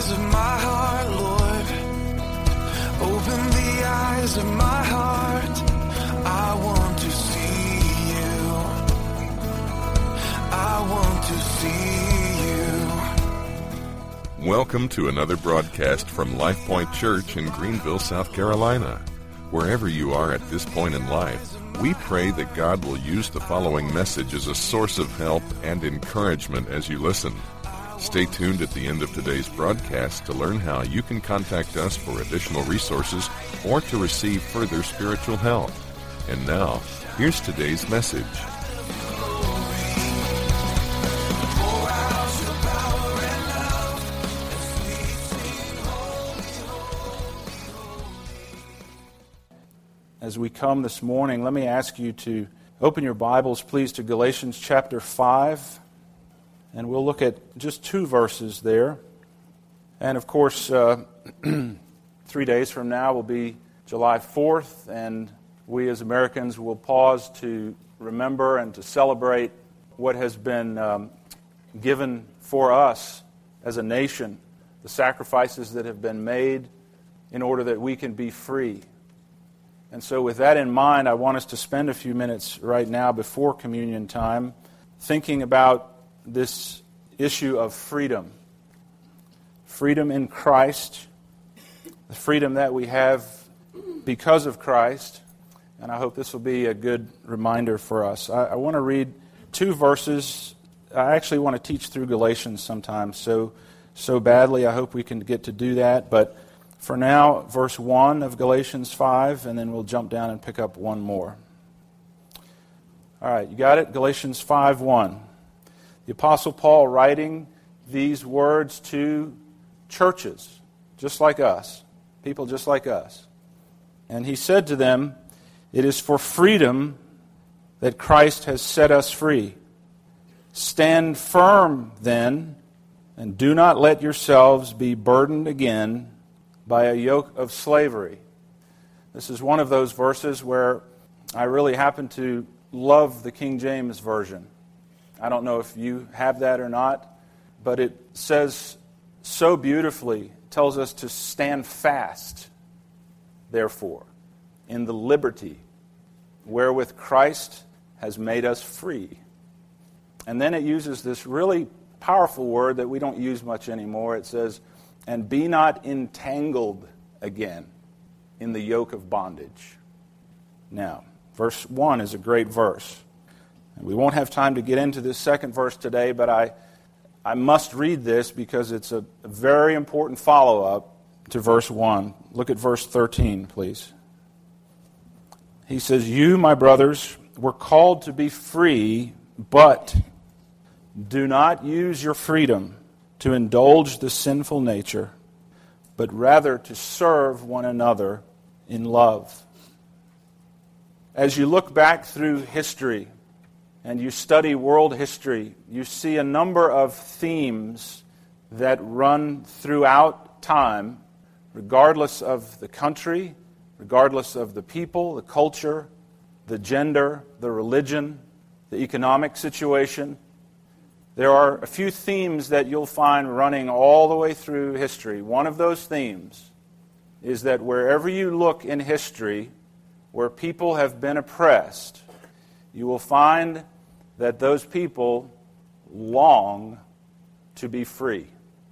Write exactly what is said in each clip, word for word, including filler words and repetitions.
eyes of my heart, Lord. Open the eyes of my heart. I want to see you. I want to see you. Welcome to another broadcast from Life Point Church in Greenville, South Carolina. Wherever you are at this point in life, we pray that God will use the following message as a source of help and encouragement as you listen. Stay tuned at the end of today's broadcast to learn how you can contact us for additional resources or to receive further spiritual help. And now, here's today's message. As we come this morning, let me ask you to open your Bibles, please, to Galatians chapter five. And we'll look at just two verses there. And of course, uh, three days from now will be July fourth, and we as Americans will pause to remember and to celebrate what has been um, given for us as a nation, the sacrifices that have been made in order that we can be free. And so with that in mind, I want us to spend a few minutes right now before communion time thinking about this issue of freedom. Freedom in Christ, the freedom that we have because of Christ, and I hope this will be a good reminder for us. I, I want to read two verses. I actually want to teach through Galatians sometimes so, so badly. I hope we can get to do that, but for now, verse one of Galatians five, and then we'll jump down and pick up one more. All right, you got it? Galatians five one. The Apostle Paul writing these words to churches, just like us, people just like us. And he said to them, "It is for freedom that Christ has set us free. Stand firm then, and do not let yourselves be burdened again by a yoke of slavery." This is one of those verses where I really happen to love the King James Version. I don't know if you have that or not, but it says so beautifully, tells us to stand fast, therefore, in the liberty wherewith Christ has made us free. And then it uses this really powerful word that we don't use much anymore. It says, "And be not entangled again in the yoke of bondage." Now, verse one is a great verse. And we won't have time to get into this second verse today, but I, I must read this because it's a, a very important follow-up to verse one. Look at verse thirteen, please. He says, "You, my brothers, were called to be free, but do not use your freedom to indulge the sinful nature, but rather to serve one another in love." As you look back through history and you study world history, you see a number of themes that run throughout time, regardless of the country, regardless of the people, the culture, the gender, the religion, the economic situation. There are a few themes that you'll find running all the way through history. One of those themes is that wherever you look in history, where people have been oppressed, you will find that those people long to be free.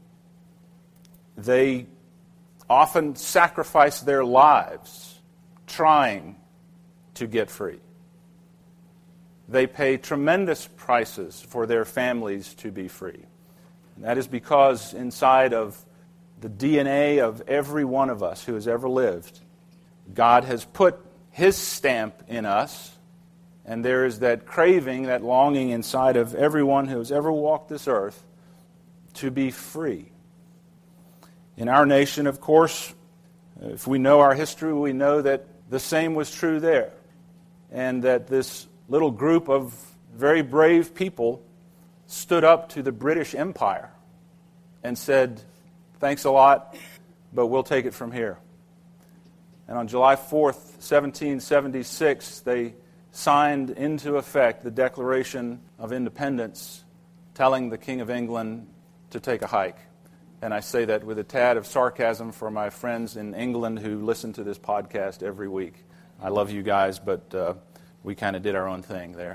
They often sacrifice their lives trying to get free. They pay tremendous prices for their families to be free. And that is because inside of the D N A of every one of us who has ever lived, God has put His stamp in us, and there is that craving, that longing inside of everyone who has ever walked this earth to be free. In our nation, of course, if we know our history, we know that the same was true there, and that this little group of very brave people stood up to the British Empire and said, "Thanks a lot, but we'll take it from here." And on July fourth, seventeen seventy-six, they signed into effect the Declaration of Independence, telling the King of England to take a hike. And I say that with a tad of sarcasm for my friends in England who listen to this podcast every week. I love you guys, but uh, we kind of did our own thing there.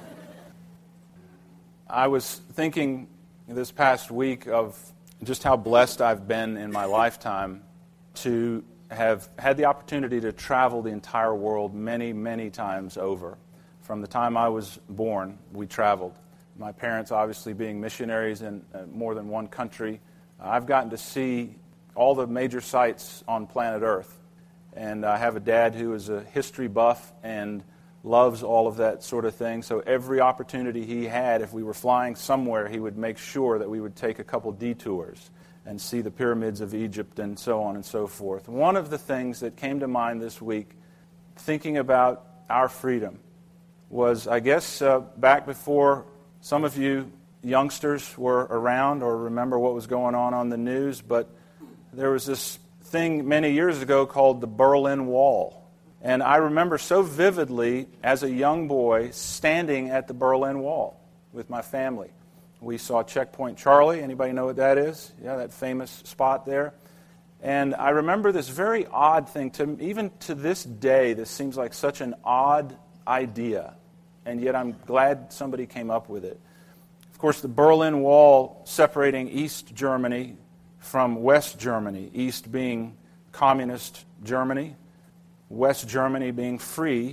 I was thinking this past week of just how blessed I've been in my lifetime to have had the opportunity to travel the entire world many, many times over. From the time I was born, we traveled. My parents obviously being missionaries in uh, more than one country. I've gotten to see all the major sites on planet Earth. And I have a dad who is a history buff and loves all of that sort of thing. So every opportunity he had, if we were flying somewhere, he would make sure that we would take a couple detours and see the pyramids of Egypt and so on and so forth. One of the things that came to mind this week, thinking about our freedom, was, I guess, uh, back before some of you youngsters were around or remember what was going on on the news, but there was this thing many years ago called the Berlin Wall. And I remember so vividly, as a young boy, standing at the Berlin Wall with my family. We saw Checkpoint Charlie. Anybody know what that is? Yeah, that famous spot there. And I remember this very odd thing. To even to this day, this seems like such an odd idea. And yet I'm glad somebody came up with it. Of course, the Berlin Wall separating East Germany from West Germany, East being communist Germany, West Germany being free.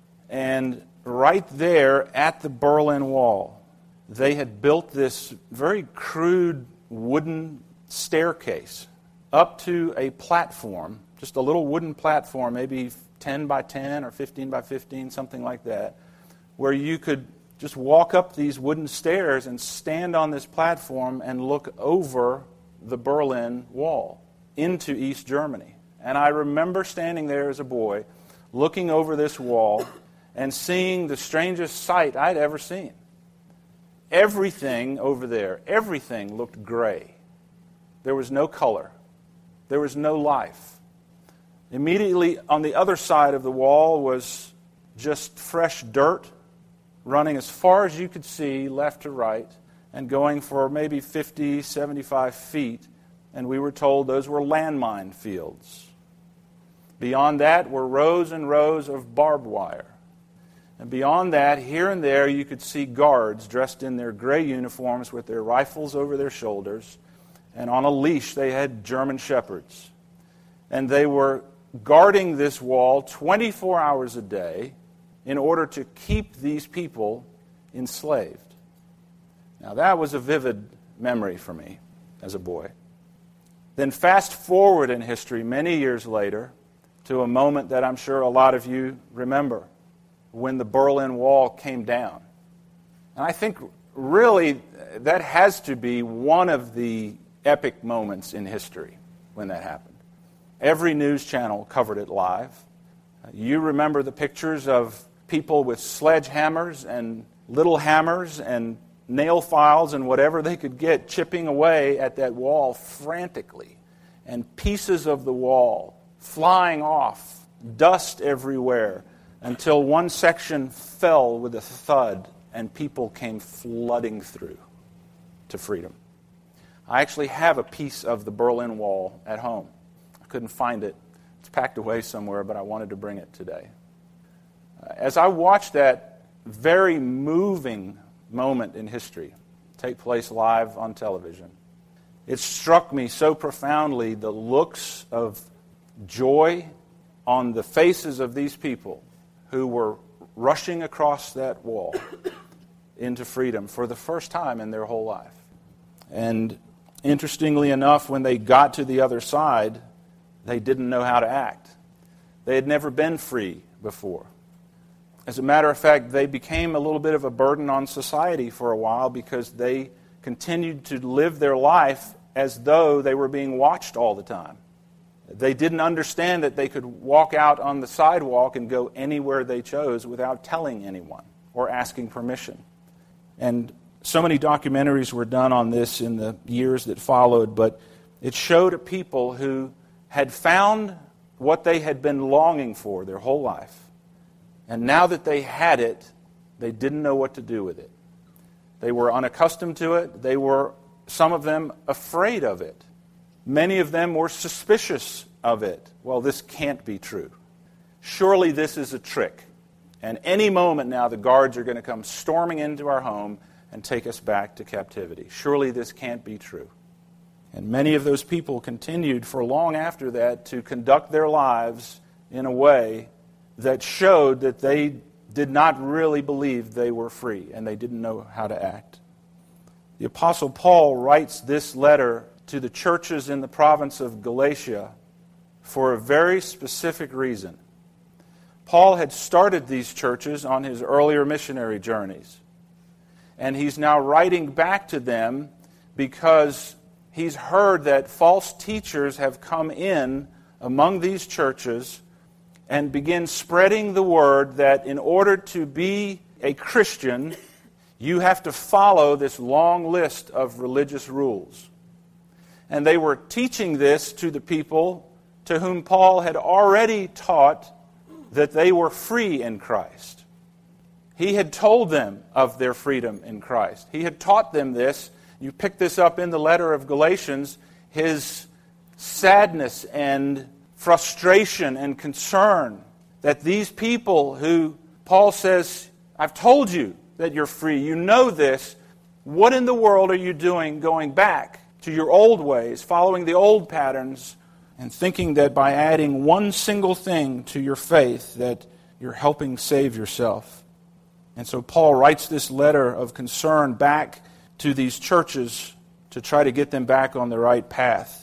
And right there at the Berlin Wall, they had built this very crude wooden staircase up to a platform, just a little wooden platform, maybe ten by ten or fifteen by fifteen, something like that, where you could just walk up these wooden stairs and stand on this platform and look over the Berlin Wall into East Germany. And I remember standing there as a boy, looking over this wall and seeing the strangest sight I'd ever seen. Everything over there, everything looked gray. There was no color. There was no life. Immediately on the other side of the wall was just fresh dirt running as far as you could see, left to right, and going for maybe fifty, seventy-five feet. And we were told those were landmine fields. Beyond that were rows and rows of barbed wire. And beyond that, here and there, you could see guards dressed in their gray uniforms with their rifles over their shoulders. And on a leash, they had German shepherds. And they were guarding this wall twenty-four hours a day in order to keep these people enslaved. Now, that was a vivid memory for me as a boy. Then fast forward in history many years later to a moment that I'm sure a lot of you remember, when the Berlin Wall came down. And I think really that has to be one of the epic moments in history when that happened. Every news channel covered it live. You remember the pictures of people with sledgehammers and little hammers and nail files and whatever they could get chipping away at that wall frantically. And pieces of the wall flying off, dust everywhere, until one section fell with a thud and people came flooding through to freedom. I actually have a piece of the Berlin Wall at home. I couldn't find it. It's packed away somewhere, but I wanted to bring it today. As I watched that very moving moment in history take place live on television, it struck me so profoundly the looks of joy on the faces of these people who were rushing across that wall into freedom for the first time in their whole life. And interestingly enough, when they got to the other side, they didn't know how to act. They had never been free before. As a matter of fact, they became a little bit of a burden on society for a while because they continued to live their life as though they were being watched all the time. They didn't understand that they could walk out on the sidewalk and go anywhere they chose without telling anyone or asking permission. And so many documentaries were done on this in the years that followed, but it showed a people who had found what they had been longing for their whole life. And now that they had it, they didn't know what to do with it. They were unaccustomed to it. They were, some of them, afraid of it. Many of them were suspicious of it. Well, this can't be true. Surely this is a trick. And any moment now, the guards are going to come storming into our home and take us back to captivity. Surely this can't be true. And many of those people continued for long after that to conduct their lives in a way that showed that they did not really believe they were free and they didn't know how to act. The Apostle Paul writes this letter to the churches in the province of Galatia for a very specific reason. Paul had started these churches on his earlier missionary journeys, and he's now writing back to them because he's heard that false teachers have come in among these churches and begin spreading the word that in order to be a Christian, you have to follow this long list of religious rules. And they were teaching this to the people to whom Paul had already taught that they were free in Christ. He had told them of their freedom in Christ. He had taught them this. You pick this up in the letter of Galatians, his sadness and frustration and concern that these people who Paul says, I've told you that you're free, you know this, what in the world are you doing going back to your old ways, following the old patterns, and thinking that by adding one single thing to your faith that you're helping save yourself? And so Paul writes this letter of concern back to these churches to try to get them back on the right path.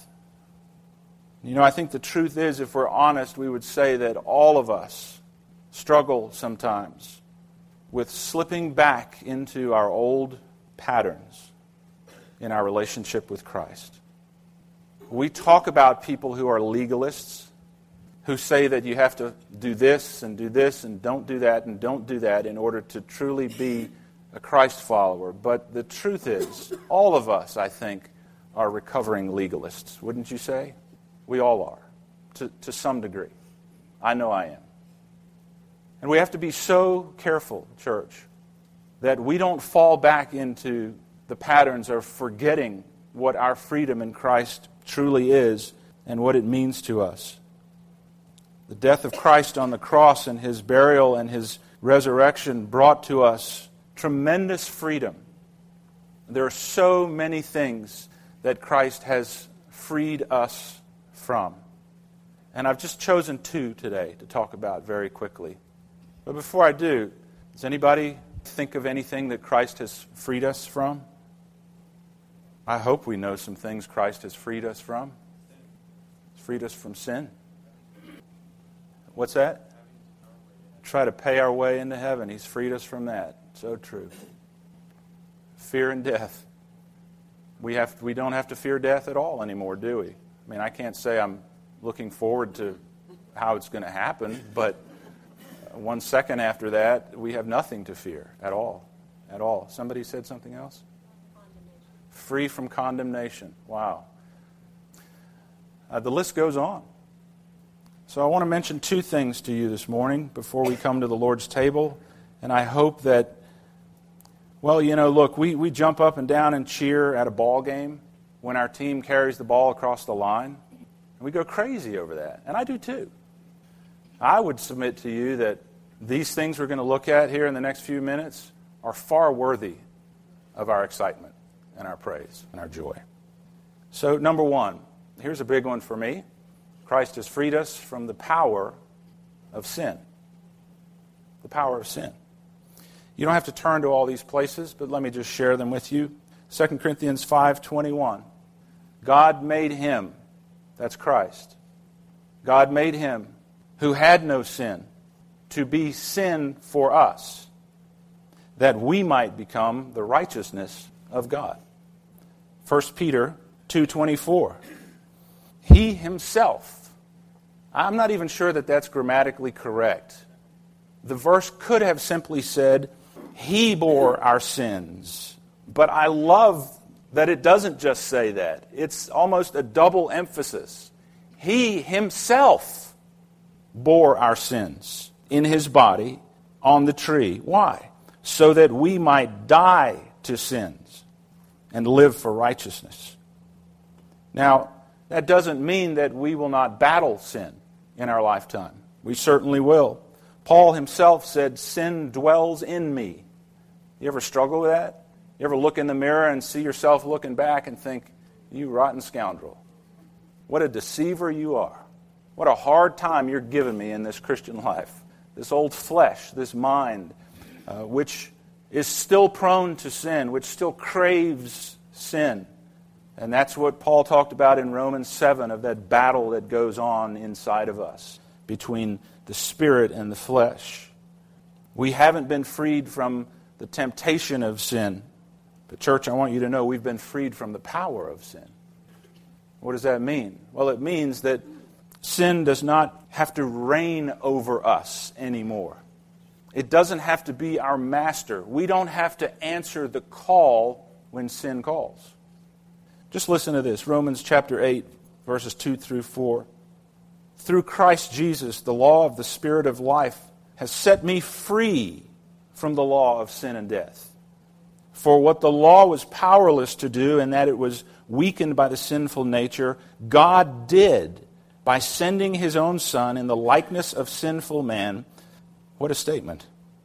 You know, I think the truth is, if we're honest, we would say that all of us struggle sometimes with slipping back into our old patterns in our relationship with Christ. We talk about people who are legalists, who say that you have to do this and do this and don't do that and don't do that in order to truly be a Christ follower. But the truth is, all of us, I think, are recovering legalists, wouldn't you say? We all are, to, to some degree. I know I am. And we have to be so careful, church, that we don't fall back into the patterns of forgetting what our freedom in Christ truly is and what it means to us. The death of Christ on the cross and his burial and his resurrection brought to us tremendous freedom. There are so many things that Christ has freed us from. And I've just chosen two today to talk about very quickly. But before I do, does anybody think of anything that Christ has freed us from? I hope we know some things Christ has freed us from. He's freed us from sin. What's that? Try to pay our way into heaven. He's freed us from that. So true. Fear and death. We have we don't have to fear death at all anymore, do we? I mean, I can't say I'm looking forward to how it's going to happen, but one second after that, we have nothing to fear at all. At all. Somebody said something else? Free from condemnation. Wow. Uh, the list goes on. So I want to mention two things to you this morning before we come to the Lord's table. And I hope that, well, you know, look, we, we jump up and down and cheer at a ball game when our team carries the ball across the line. And we go crazy over that. And I do too. I would submit to you that these things we're going to look at here in the next few minutes are far worthy of our excitement and our praise and our joy. So, number one, here's a big one for me. Christ has freed us from the power of sin. The power of sin. You don't have to turn to all these places, but let me just share them with you. Second Corinthians five twenty-one. God made him, that's Christ. God made him who had no sin to be sin for us, that we might become the righteousness of God. First Peter two twenty-four. He himself. I'm not even sure that that's grammatically correct. The verse could have simply said, he bore our sins. But I love that it doesn't just say that. It's almost a double emphasis. He himself bore our sins in his body on the tree. Why? So that we might die to sins and live for righteousness. Now, That doesn't mean that we will not battle sin in our lifetime. We certainly will. Paul himself said, sin dwells in me. You ever struggle with that? You ever look in the mirror and see yourself looking back and think, you rotten scoundrel. What a deceiver you are. What a hard time you're giving me in this Christian life. This old flesh, this mind, uh, which is still prone to sin, which still craves sin. And that's what Paul talked about in Romans seven, of that battle that goes on inside of us between the spirit and the flesh. We haven't been freed from the temptation of sin. But church, I want you to know we've been freed from the power of sin. What does that mean? Well, it means that sin does not have to reign over us anymore. It doesn't have to be our master. We don't have to answer the call when sin calls. Just listen to this, Romans chapter eight, verses two through four. Through Christ Jesus, the law of the Spirit of life has set me free from the law of sin and death. For what the law was powerless to do, in that it was weakened by the sinful nature, God did by sending His own Son in the likeness of sinful man. What a statement.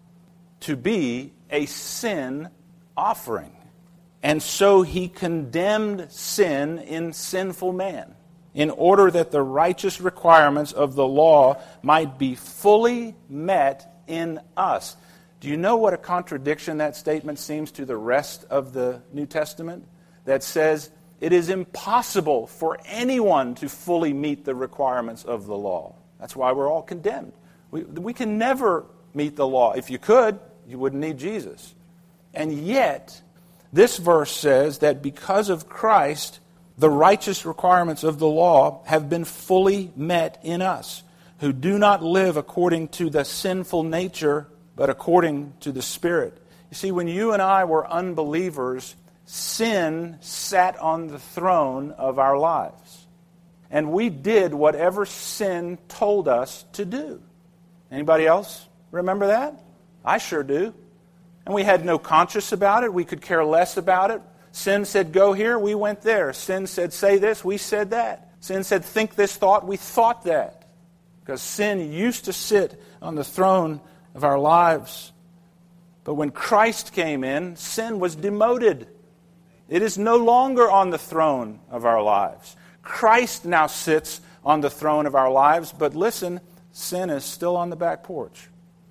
To be a sin offering. And so He condemned sin in sinful man, in order that the righteous requirements of the law might be fully met in us. Do you know what a contradiction that statement seems to the rest of the New Testament? That says it is impossible for anyone to fully meet the requirements of the law. That's why we're all condemned. We, we can never meet the law. If you could, you wouldn't need Jesus. And yet, this verse says that because of Christ, the righteous requirements of the law have been fully met in us, who do not live according to the sinful nature, but according to the Spirit. You see, when you and I were unbelievers, sin sat on the throne of our lives. And we did whatever sin told us to do. Anybody else remember that? I sure do. And we had no conscience about it. We could care less about it. Sin said, go here, we went there. Sin said, say this, we said that. Sin said, think this thought, we thought that. Because sin used to sit on the throne of our lives. But when Christ came in, sin was demoted. It is no longer on the throne of our lives. Christ now sits on the throne of our lives, but listen, sin is still on the back porch.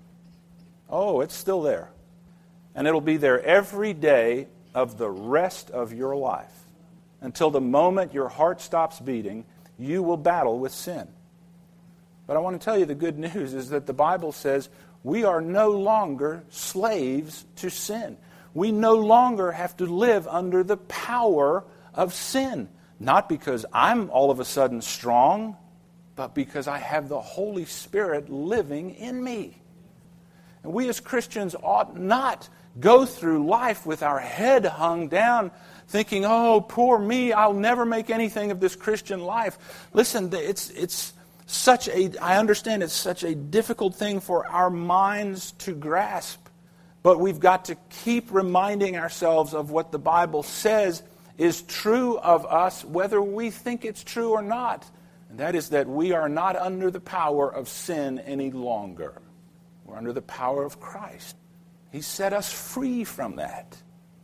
Oh, it's still there. And it'll be there every day of the rest of your life. Until the moment your heart stops beating, you will battle with sin. But I want to tell you the good news is that the Bible says we are no longer slaves to sin. We no longer have to live under the power of sin. Not because I'm all of a sudden strong, but because I have the Holy Spirit living in me. And we as Christians ought not go through life with our head hung down, thinking, oh, poor me, I'll never make anything of this Christian life. Listen, it's it's such a, I understand it's such a difficult thing for our minds to grasp, but we've got to keep reminding ourselves of what the Bible says is true of us, whether we think it's true or not. And that is that we are not under the power of sin any longer. We're under the power of Christ. He set us free from that.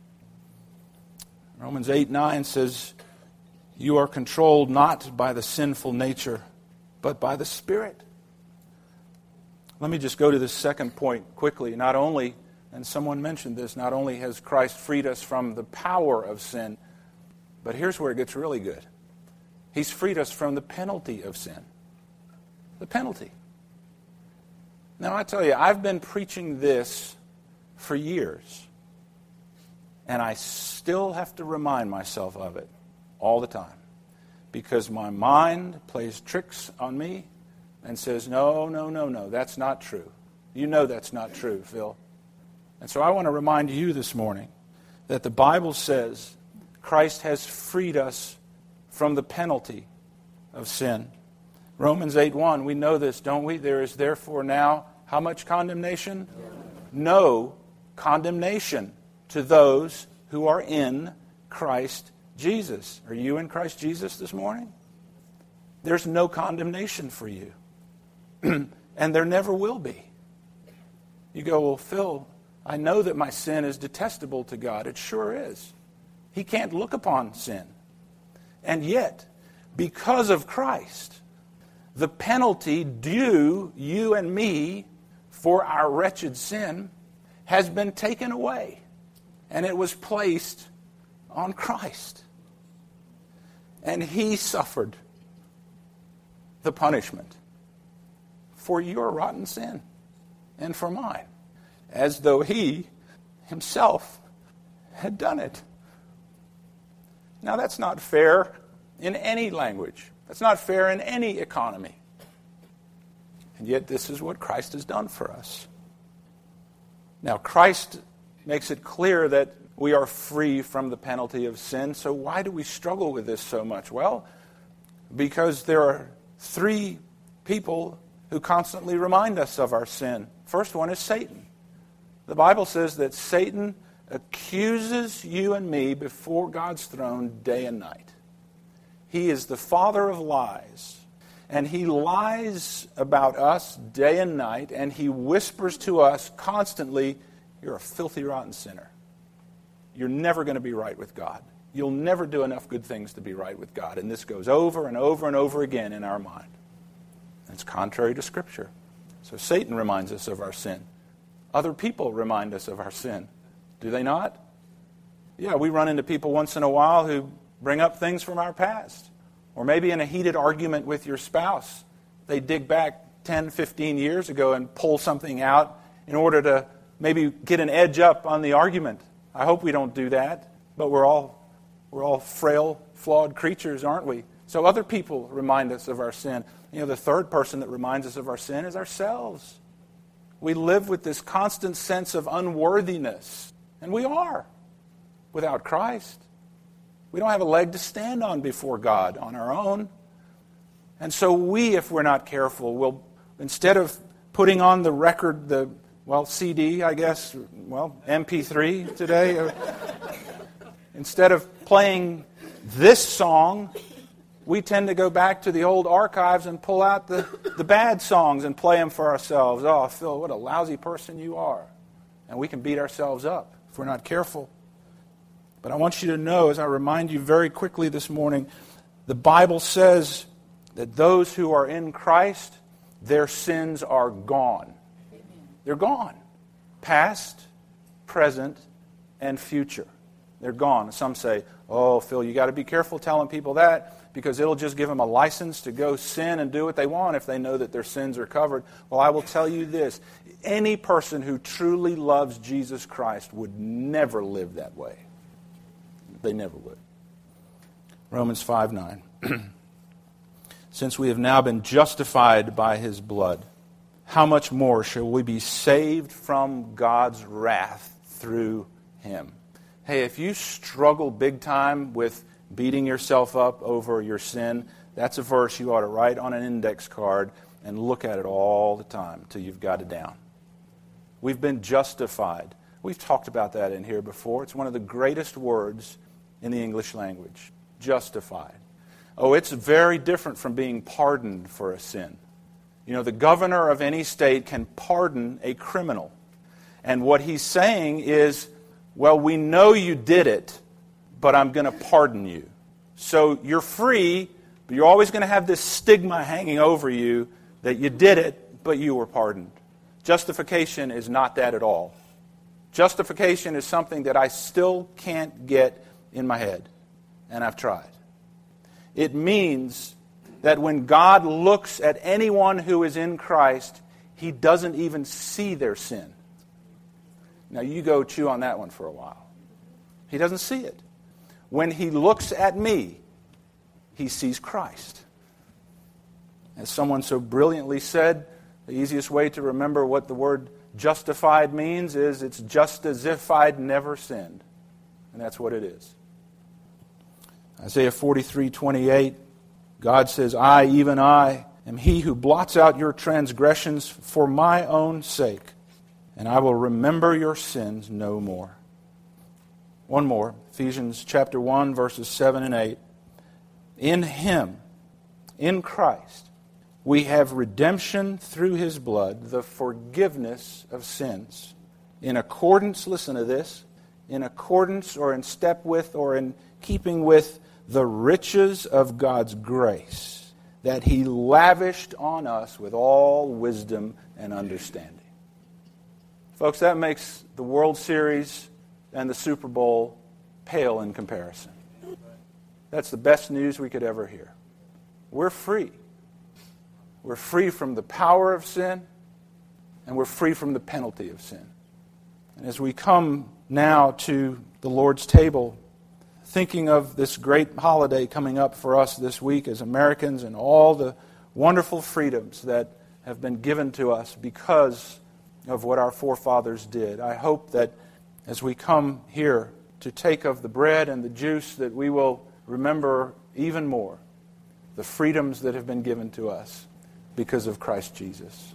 Romans eight nine says, you are controlled not by the sinful nature, but by the Spirit. Let me just go to this second point quickly. Not only, and someone mentioned this, not only has Christ freed us from the power of sin, but here's where it gets really good. He's freed us from the penalty of sin. The penalty. Now, I tell you, I've been preaching this for years, and I still have to remind myself of it all the time, because my mind plays tricks on me and says, no, no, no, no, that's not true. You know that's not true, Phil. And so I want to remind you this morning that the Bible says Christ has freed us from the penalty of sin. Romans eight one, we know this, don't we? There is therefore now, how much condemnation? No condemnation to those who are in Christ Jesus. Are you in Christ Jesus this morning? there's no condemnation for you. And there never will be. You go, well, Phil, I know that my sin is detestable to God. It sure is. He can't look upon sin. And yet, because of Christ, the penalty due you and me for our wretched sin has been taken away. And it was placed on Christ. And He suffered the punishment for your rotten sin and for mine, as though He Himself had done it. Now, that's not fair in any language. That's not fair in any economy. And yet this is what Christ has done for us. Now, Christ makes it clear that we are free from the penalty of sin. So why do we struggle with this so much? Well, because there are three people who constantly remind us of our sin. First one is Satan. The Bible says that Satan accuses you and me before God's throne day and night. He is the father of lies. And he lies about us day and night, and he whispers to us constantly, you're a filthy, rotten sinner. You're never going to be right with God. You'll never do enough good things to be right with God. And this goes over and over and over again in our mind. It's contrary to Scripture. So Satan reminds us of our sin. Other people remind us of our sin. Do they not? Yeah, we run into people once in a while who bring up things from our past. Or maybe in a heated argument with your spouse, they dig back ten, fifteen years ago and pull something out in order to maybe get an edge up on the argument. I hope we don't do that, but we're all we're all frail, flawed creatures, aren't we? So other people remind us of our sin. You know, the third person that reminds us of our sin is ourselves. We live with this constant sense of unworthiness, and we are without Christ. We don't have a leg to stand on before God on our own. And so we, if we're not careful, will, instead of putting on the record, the, well, C D, I guess, well, M P three today, instead of playing this song, we tend to go back to the old archives and pull out the, the bad songs and play them for ourselves. Oh, Phil, what a lousy person you are. And we can beat ourselves up if we're not careful. But I want you to know, as I remind you very quickly this morning, the Bible says that those who are in Christ, their sins are gone. They're gone. Past, present, and future. They're gone. Some say, oh, Phil, you got to be careful telling people that because it'll just give them a license to go sin and do what they want if they know that their sins are covered. Well, I will tell you this. Any person who truly loves Jesus Christ would never live that way. They never would. Romans five nine. Since we have now been justified by His blood, how much more shall we be saved from God's wrath through Him? Hey, if you struggle big time with beating yourself up over your sin, that's a verse you ought to write on an index card and look at it all the time until you've got it down. We've been justified. We've talked about that in here before. It's one of the greatest words in the English language. Justified. Oh, it's very different from being pardoned for a sin. You know, the governor of any state can pardon a criminal. And what he's saying is, well, we know you did it, but I'm going to pardon you. So you're free, but you're always going to have this stigma hanging over you that you did it, but you were pardoned. Justification is not that at all. Justification is something that I still can't get in my head, and I've tried. It means that when God looks at anyone who is in Christ, He doesn't even see their sin. Now you go chew on that one for a while. He doesn't see it. When He looks at me, He sees Christ. As someone so brilliantly said, the easiest way to remember what the word justified means is it's just as if I'd never sinned. And that's what it is. Isaiah forty-three twenty-eight, God says, I, even I, am He who blots out your transgressions for my own sake, and I will remember your sins no more. One more, Ephesians chapter one, verses seven and eight. In Him, in Christ, we have redemption through His blood, the forgiveness of sins. In accordance, listen to this, in accordance or in step with or in keeping with the riches of God's grace that He lavished on us with all wisdom and understanding. Folks, that makes the World Series and the Super Bowl pale in comparison. That's the best news we could ever hear. We're free. We're free from the power of sin, and we're free from the penalty of sin. And as we come now to the Lord's table, thinking of this great holiday coming up for us this week as Americans and all the wonderful freedoms that have been given to us because of what our forefathers did, I hope that as we come here to take of the bread and the juice, that we will remember even more the freedoms that have been given to us because of Christ Jesus.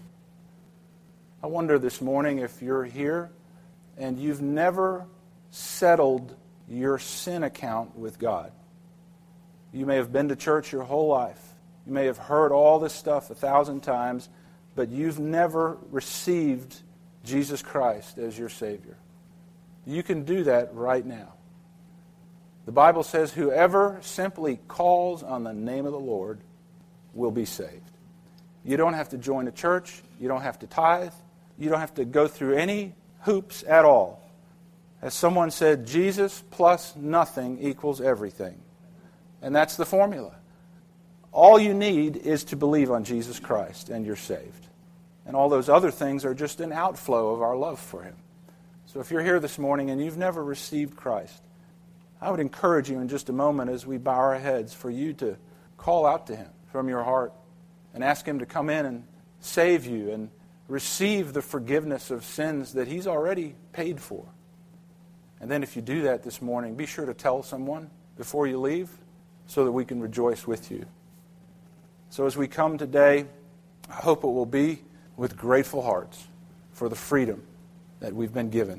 I wonder this morning if you're here and you've never settled your sin account with God. You may have been to church your whole life. You may have heard all this stuff a thousand times, but you've never received Jesus Christ as your Savior. You can do that right now. The Bible says whoever simply calls on the name of the Lord will be saved. You don't have to join a church. You don't have to tithe. You don't have to go through any hoops at all. As someone said, Jesus plus nothing equals everything. And that's the formula. All you need is to believe on Jesus Christ and you're saved. And all those other things are just an outflow of our love for Him. So if you're here this morning and you've never received Christ, I would encourage you in just a moment as we bow our heads for you to call out to Him from your heart and ask Him to come in and save you and receive the forgiveness of sins that He's already paid for. And then if you do that this morning, be sure to tell someone before you leave so that we can rejoice with you. So as we come today, I hope it will be with grateful hearts for the freedom that we've been given.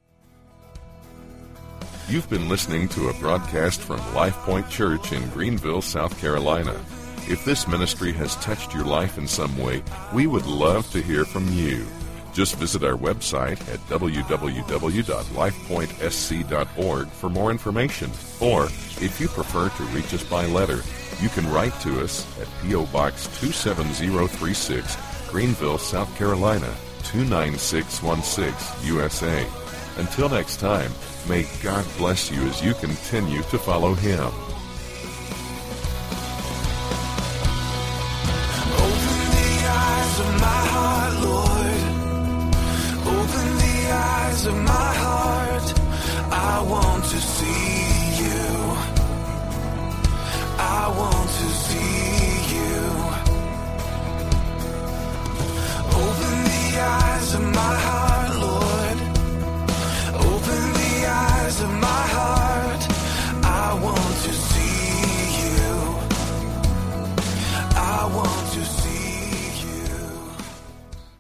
You've been listening to a broadcast from Life Point Church in Greenville, South Carolina. If this ministry has touched your life in some way, we would love to hear from you. Just visit our website at w w w dot life point s c dot org for more information. Or, if you prefer to reach us by letter, you can write to us at P O Box two seven zero three six, Greenville, South Carolina, two nine six one six, U S A. Until next time, may God bless you as you continue to follow Him. Open the eyes of my heart, Lord. Open the eyes of my heart. I want to see